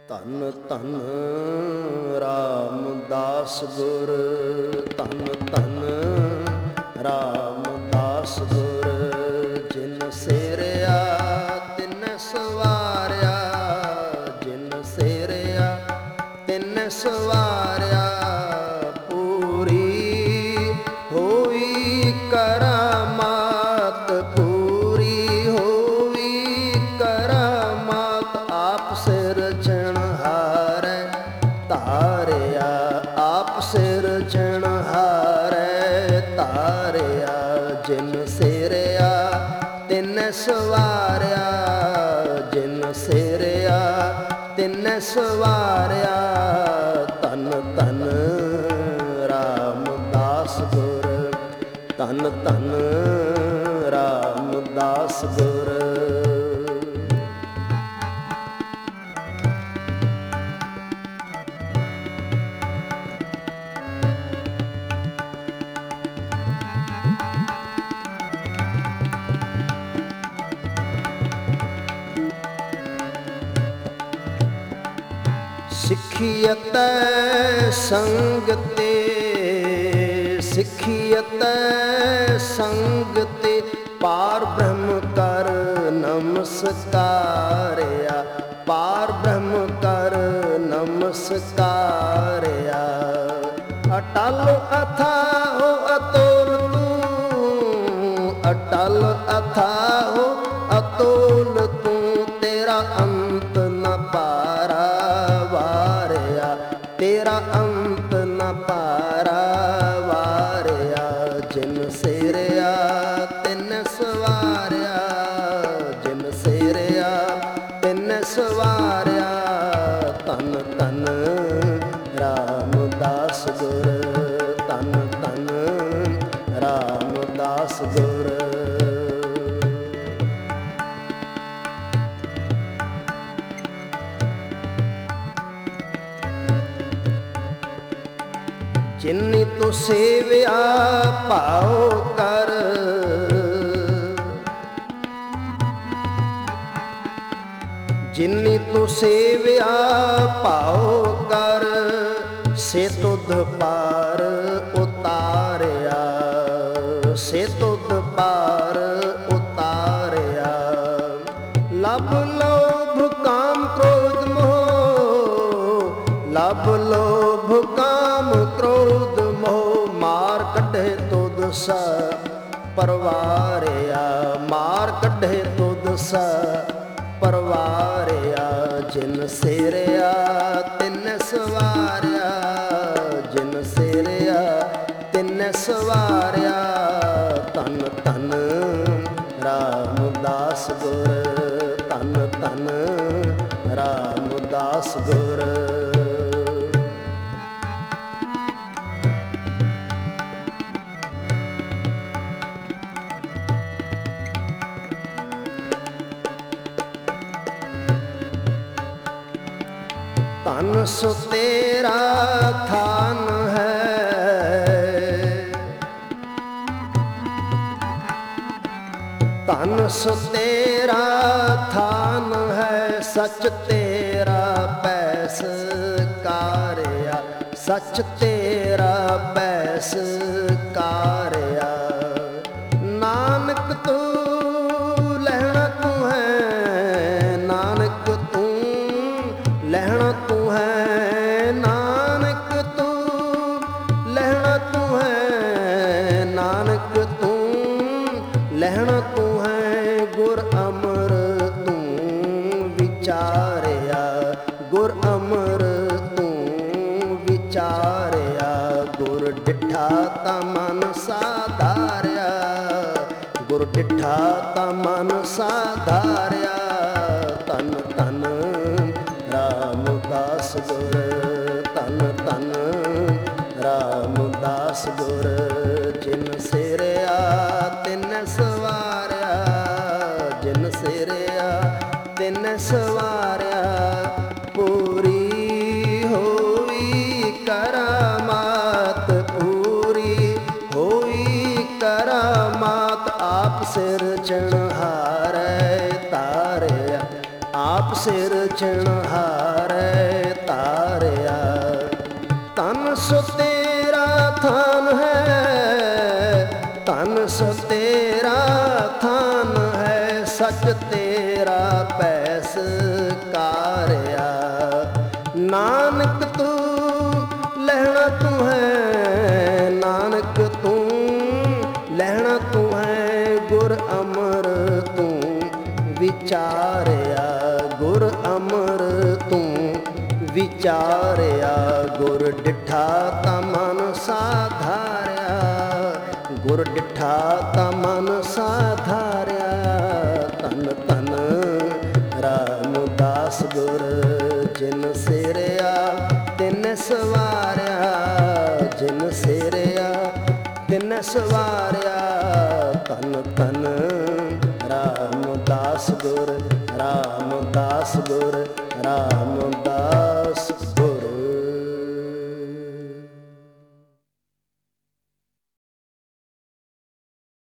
ਧੰਨ ਧੰਨ ਰਾਮਦਾਸ ਗੁਰ, ਧੰਨ ਧੰਨ ਰਾਮਦਾਸ ਗੁਰ। ਜਿਨ ਸੇਰਿਆ ਤਿਨ ਸਵਾਰਿਆ, ਜਿਨ ਸੇਰਿਆ ਤਿਨ ਸਵਾਰਿਆ। ਪੂਰੀ ਹੋਈ ਕਰਾਮਾਤ, ਪੂਰੀ ਹੋਈ ਕਰਾਮਾਤ। ਆਪ ਸਿਰਜਣਹਾਰੈ ਧਾਰਿਆ, ਆਪ ਸਿਰਜਣਹਾਰੈ ਧਾਰਿਆ। ਜਿਨ ਸੇਰਿਆ ਤਿਨ ਸਵਾਰਿਆ, ਜਿਨ ਸੇਰਿਆ ਤਿਨ ਸਵਾਰਿਆ। ਧੰਨ ਧੰਨ ਰਾਮਦਾਸ ਗੁਰ, ਧੰਨ ਧੰਨ ਰਾਮਦਾਸ ਗੁਰ। ਸਿੱਖੀਅਤੈ ਸੰਗ ਤੇ, ਸਿੱਖੀਅਤੈ ਸੰਗ ਤੇ। ਪਾਰ ਬ੍ਰਹਮ ਕਰ ਨਮਸਕਾਰਿਆ, ਪਾਰ ਬ੍ਰਹਮ ਕਰ ਨਮਸਕਾਰਿਆ। ਅਟਲ ਅਥਾਹੁ ਅਤੁਲ ਤੂੰ, ਅਟਲ ਅਥਾਹੁ ਅਤੁਲ ਤੂੰ। ਤੇਰਾ ਅੰਤ ਨ ਪਾਰਾ ਵਾਰਿਆ, ਤੇਰਾ ਅੰਤ ਨ ਪਾਰਾ ਵਾਰਿਆ। ਜਿਨ ਸੇਰਿਆ ਤਿਨ ਸਵਾਰਿਆ, ਜਿਨ ਸੇਰਿਆ ਤਿਨ ਸਵਾਰਿਆ। ਧੰਨ ਧੰਨ ਰਾਮਦਾਸ ਗੁਰ, ਧੰਨ ਧੰਨ ਰਾਮਦਾਸ ਗੁਰ। ਜਿਨੀ ਤੂੰ ਸੇਵਿਆ ਭਾਉ ਕਰ, ਜਿਨੀ ਤੂੰ ਸੇਵਿਆ ਭਾਉ ਕਰ। ਸੇ ਤੁਧ ਪਾਰ ਉਤਾਰਿਆ, ਸੇ ਤੁਧ ਪਾਰ ਉਤਾਰਿਆ। ਲਭ ਲੋਭ ਕਾਮ ਕ੍ਰੋਧ ਮੋਹ, ਲਭ ਲੋਭ ਕਾਮ ਕ੍ਰੋਧ ਮੋਹ। ਮਾਰ ਕੱਢੇ ਤੁਧ ਸ ਪਰਵਾਰਿਆ, ਮਾਰ ਕੱਢੇ ਤੁਧ ਸ ਪਰਵਾਰਿਆ। ਜਿਨ ਸੇਰਿਆ ਤਿਨ ਸਵਾਰਿਆ, ਜਿਨ ਸੇਰਿਆ ਤਿਨ ਸਵਾਰਿਆ। ਧੰਨ ਧੰਨ ਰਾਮਦਾਸ ਗੁਰ, ਧੰਨ ਧੰਨ ਰਾਮਦਾਸ ਗੁਰ। ਧਨ ਸੋ ਤੇਰਾ ਥਾਨ ਹੈ, ਧਨ ਸੋ ਤੇਰਾ ਥਾਨ ਹੈ। ਸੱਚ ਤੇਰਾ ਪੈਸਕਾਰਿਆ, ਸੱਚ ਤੇਰਾ ਪੈਸਕਾਰਿਆ। ਨਾਨਕ ਤੂੰ ਲਹਿਣਾ ਤੂੰ ਹੈ, ਨਾਨਕ ਤੂੰ ਲਹਿਣਾ ਤੂੰ ਹੈ। ਨਾਨਕ ਤੂੰ ਲਹਿਣਾ ਤੂੰ ਹੈ, ਨਾਨਕ ਤੂੰ ਲਹਿਣਾ ਤੂੰ ਹੈ। ਗੁਰ ਅਮਰ ਤੂੰ ਵਿਚਾਰਿਆ, ਗੁਰ ਅਮਰ ਤੂੰ ਵਿਚਾਰਿਆ। ਗੁਰ ਡਿਠਾ ਤਾਂ ਮਨ ਸਾਧਾਰਿਆ, ਗੁਰ ਡਿਠਾ ਤਾਂ ਮਨ ਸਾਧਾਰਿਆ। ਧੰਨ ਧੰਨ ਰਾਮਦਾਸ ਗੁਰ, ਧੰਨ ਧੰਨ ਰਾਮਦਾਸ ਗੁਰ। ਜਿਨ ਸੇਰਿਆ ਤਿਨ ਸਵਾਰਿਆ, ਜਿਨ ਸੇਰਿਆ ਤਿਨ ਸਵਾਰਿਆ। ਪੂਰੀ ਹੋਈ ਕਰਾਮਾਤ, ਪੂਰੀ ਹੋਈ ਕਰਾਮਾਤ। ਆਪ ਸਿਰਜਣਹਾਰੈ ਧਾਰਿਆ, ਆਪ ਸਿਰਜਣਹਾਰ ਤਾਰੈ ਤਾਰਿਆ। ਤਨ ਸੋ ਤੇਰਾ ਥਾਨ ਹੈ, ਤਨ ਸੋ ਤੇਰਾ ਥਾਨ ਹੈ, ਸੱਚ ਤੇਰਾ ਪੈਸ ਕਾਰਿਆ। ਨਾਨਕ ਤੂੰ ਲਹਿਣਾ ਤੂੰ ਹੈ, ਨਾਨਕ ਤੂੰ ਲਹਿਣਾ ਤੂੰ ਹੈ, ਗੁਰ ਅਮਰ ਤੂੰ ਵਿਚਾਰਿਆ। ਗੁਰ ਅਮਰ ਤੂੰ ਵਿਚਾਰਿਆ। ਗੁਰ ਡਿਠਾ ਤਾਂ ਮਨ ਸਾਧਾਰਿਆ, ਗੁਰ ਡਿਠਾ ਤਾਂ ਮਨ ਸਾਧਾਰਿਆ। ਧੰਨ ਧੰਨ ਰਾਮਦਾਸ ਗੁਰ ਜਿਨ ਸਿਰਿਆ ਤਿਨ ਸਵਾਰਿਆ, ਜਿਨ ਸਿਰਿਆ ਤਿਨ ਸਵਾਰਿਆ। ਧੰਨ ਧੰਨ ਰਾਮਦਾਸ ਗੁਰ, ਰਾਮਦਾਸ ਗੁਰ, ਰਾਮਦਾਸ